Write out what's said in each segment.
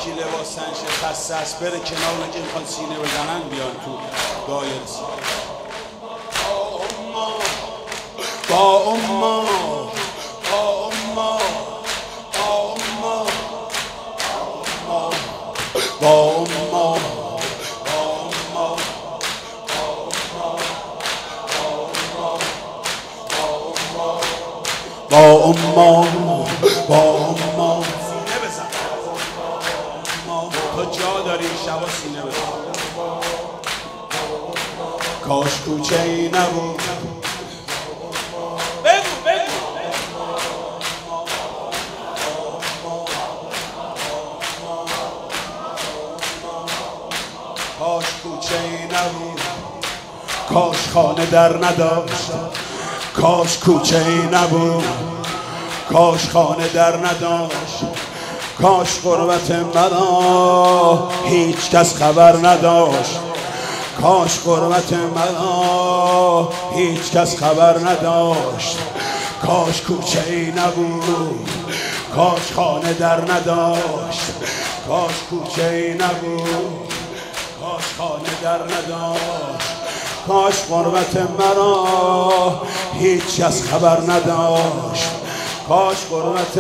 یکی لباسن شکسته است بره کنار اون که میخوان سینه بزنن بیان تو دایره با اما سینه بزن تو جا داری شبا سینه بزن کاش کوچه ای نبود بگو کاش کوچه ای نبود کاش خانه در نداشت کاش کوچه ای نبود کاش خانه در نداشت کاش غربت مرا هیچ کس خبر نداشت کاش غربت مرا هیچ کس خبر نداشت کاش کوچه ای نبود کاش خانه در نداشت کاش کوچه ای نبود کاش خانه در نداشت کاش غربت مرا هیچ کس خبر نداشت کاش غربت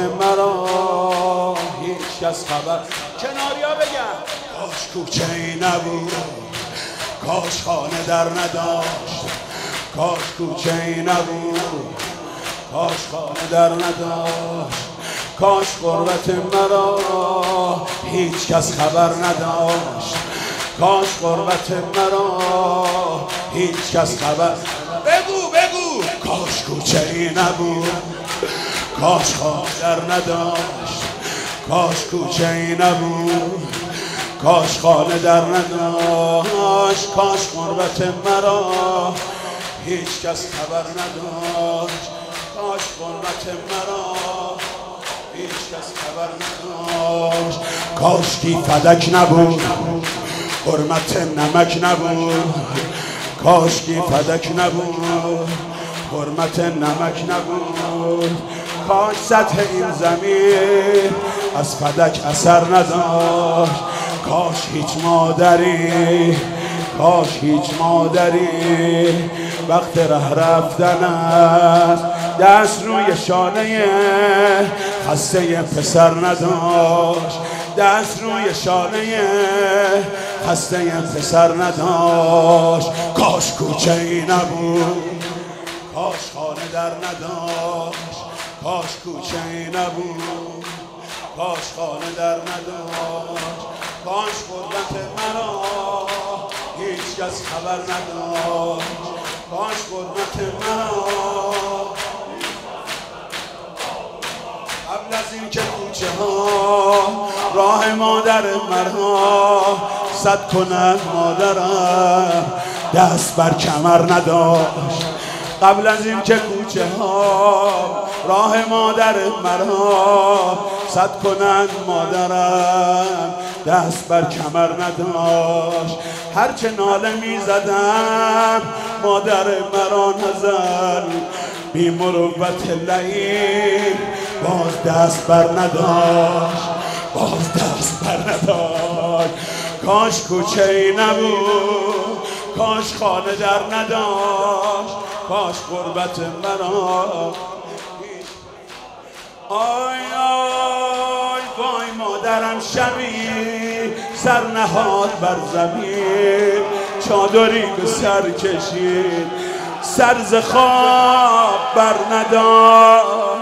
مرا هیچ کس خبر کناریا بگم کاش کوچه ای نبود کاش خانه در نداشت کاش کوچه ای نبود کاش خانه در نداشت کاش غربت مرا هیچ کس خبر نداشت کاش غربت مرا هیچ کس خبر بگو کاش کوچه ای نبود کاش خانه در نداشت کاش کوچه ای نبود کاش خانه در نداشت کاش غربت مرا هیچ کس خبر نداشت کاش غربت مرا هیچ کس خبر نداشت کاش کی فدک نبود حرمت نمک نبود کاش کی فدک نبود حرمت نمک نبود کاش سطح این زمین از فدک اثر نداشت کاش هیچ مادری کاش هیچ مادری وقت ره رفتن است دست روی شانه خسته پسر نداشت دست روی شانه خسته پسر نداشت کاش کوچه ای نبود کاش خانه در نداشت کاش کوچه ای نبود کاش خانه در نداشت کاش غربت مرا هیچ کس خبر نداشت کاش غربت مرا قبل از این که کوچه ها راه مادر مرا صد کنند مادرم دست بر کمر نداشت قبل از این که کوچه ها راه مادر مرا صد کنند مادرم دست بر کمر نداشت هرچه ناله می زدم مادر مرا نزد بی مروت لعین باز دست بر نداشت باز دست بر نداشت کاش کوچه ای نبود کاش خانه در نداشت کاش غربت مرا آی آی وای مادرم شبی سر نهاد بر زمین چادری به سر کشید سر ز خواب بر نداشت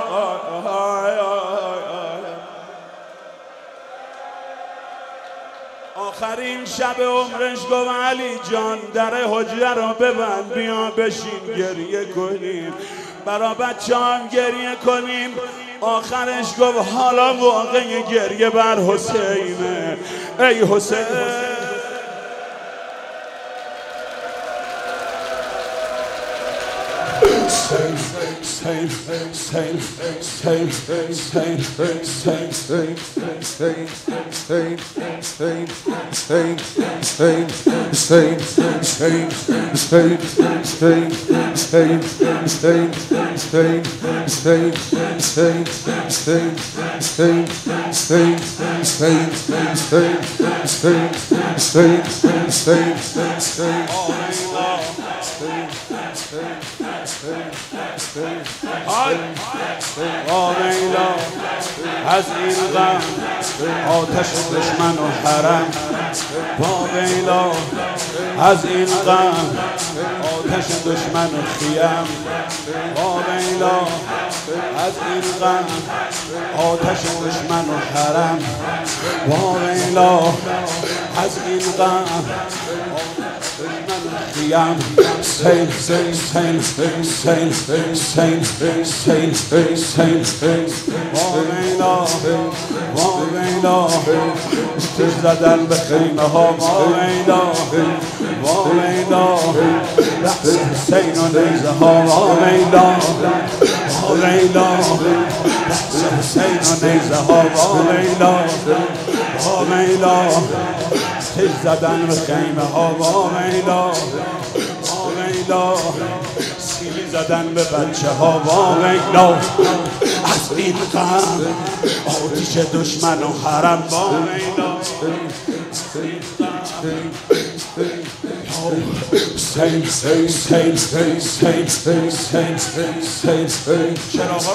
آخرین شب عمرش گفت علی جان در حجره رو ببند بیا بشین گریه کنیم برا بچه هم گریه کنیم آخرش گفت حالا واقع گریه بر حسینه ای حسین از این غم آتش دشمن و حرم با ویلا از این غم آتش دشمن و خیم با ویلا از این غم آتش دشمن و حرم با ویلا از این غم خیم سیل سیل سیل سیل سیل سیل سیل سیل وامیلا وامیلا تیز زدن به خیمه ها وامیلا وامیلا رقص حسین و نیزه ها وامیلا وامیلا رقص حسین و نیزه ها وامیلا وامیلا تیز زدن به خیمه ها وامیلا وامیلا سیلی زدن به بچه ها وامیلا از این غم آتش دشمن و حرم وامیلا سیل سیل سیل سیل سیل سیل سیل سیل سیل چراغا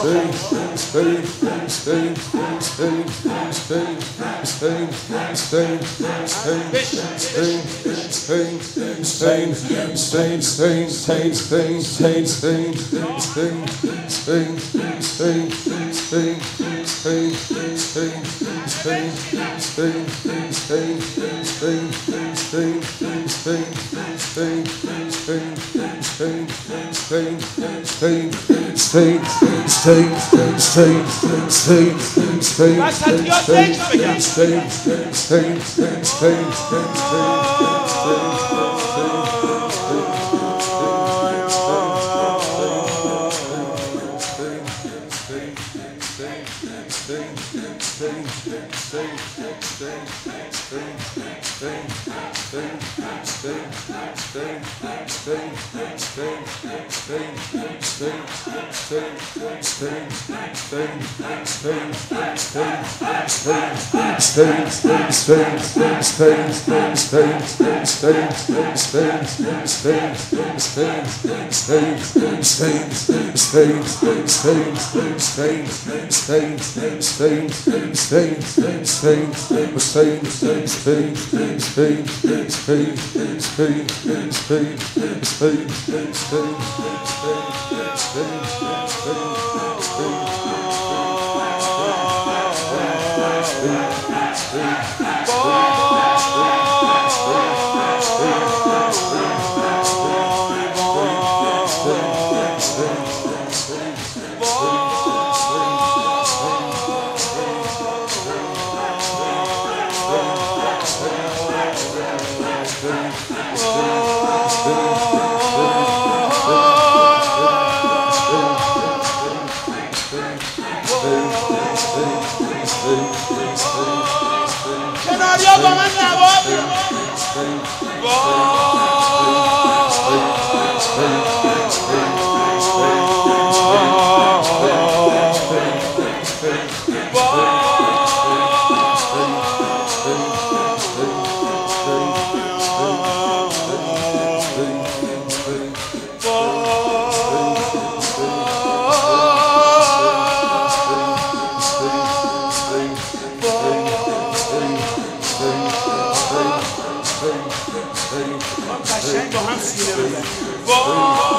کناریا با من نواب قشنگ با هم سینه بزن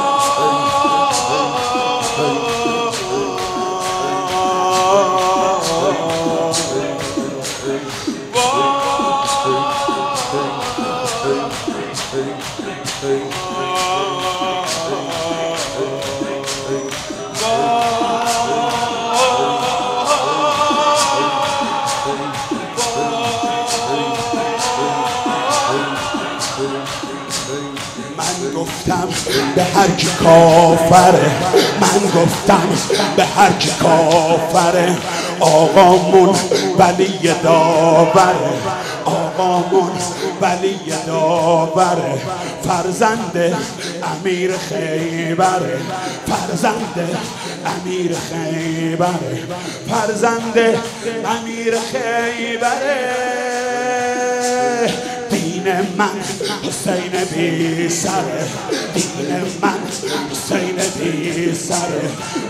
من گفتم به هر کی کافره، من من گفتم به هر کی کافره آقامون ولی داوره آقامون ولی داوره فرزند امیر خیبره فرزند امیر خیبره فرزند امیر خیبره دین من حسین بی سره دین من حسین بی سره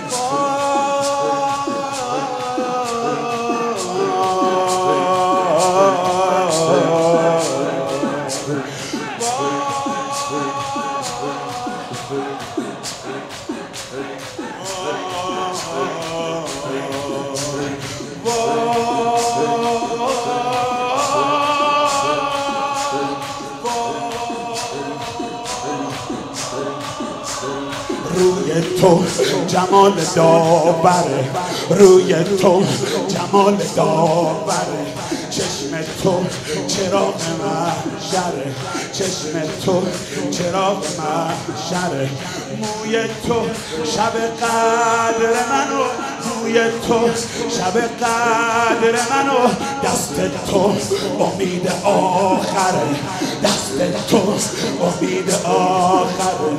روی تو جمال داوره روی تو جمال داوره چشم تو چراغ محشره چشم تو چراغ محشره موی تو شب قدر منو موی تو شب قدر منو دست تو امید آخره دست تو امید آخره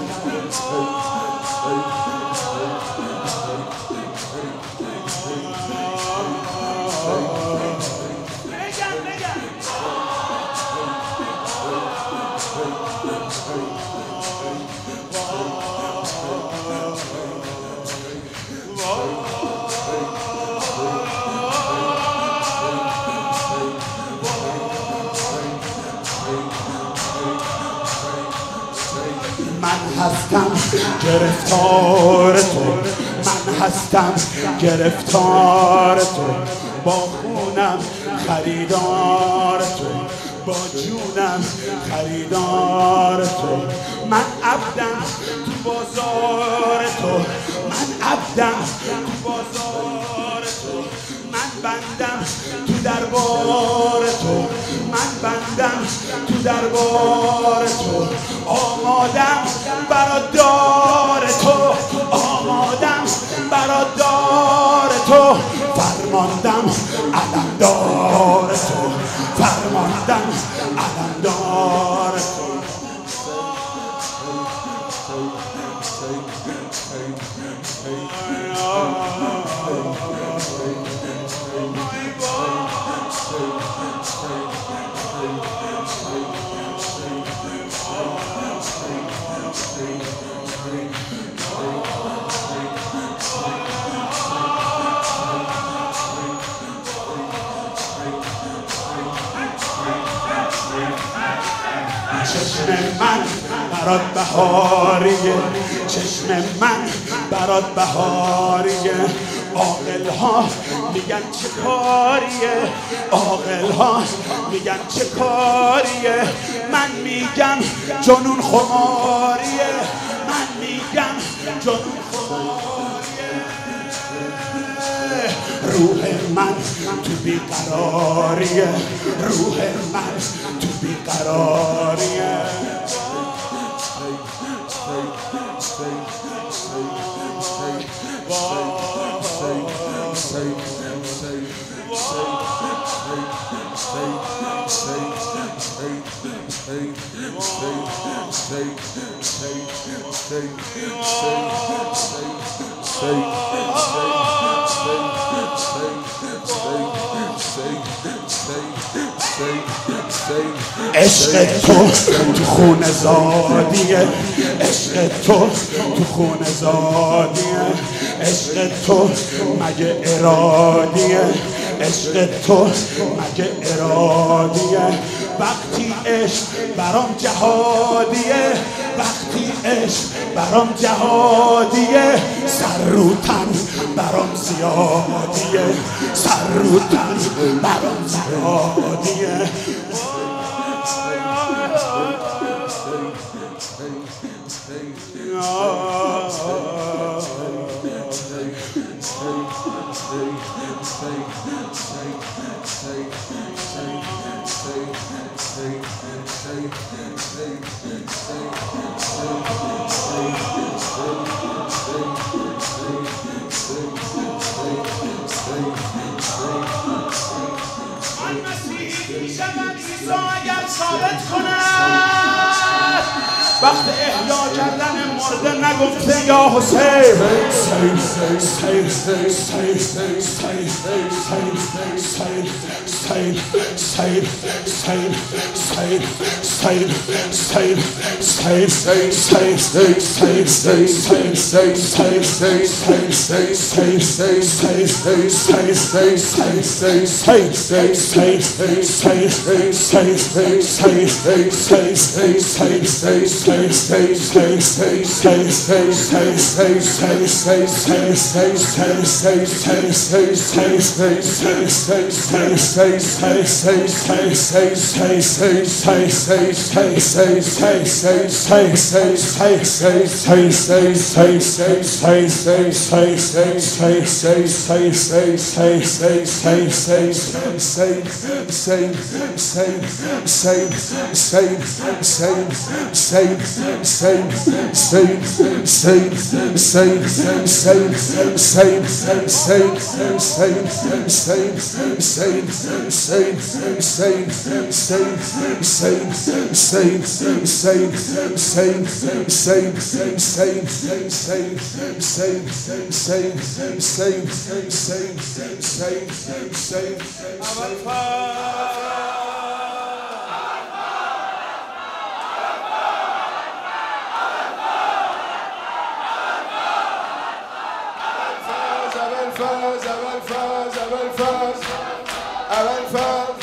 من هستم گرفتار تو من هستم گرفتار تو با خونم خریدار تو با جونم خریدار تو من عبدم تو بازار تو من عبدم تو بازار تو من بندم تو دربار تو من بندم تو دربار تو آمادم برادار تو آمادم برادار تو فرماندم علمدار تو فرماندم علمدار تو چشم من برات بهاریه چشم من برات بهاریه عاقل ها میگن چه کاریه عاقل ها میگن چه کاریه من میگم جنون خماریه من میگم جنون خماریه روح من تو بیقراریه روح من تو بیقراریه عشق تو تو خون زادیه عشق تو تو خون زادیه عشق تو مگه ارادیه عشق تو مگه ارادیه وقتی عشق برام جهادیه وقتی عشق برام جهادیه سر رو تن برام زیادیه سر رو تن برام زیادیه اگر ثابت کند وقت احیا کردن مرده نگفته یا حسین اول فاز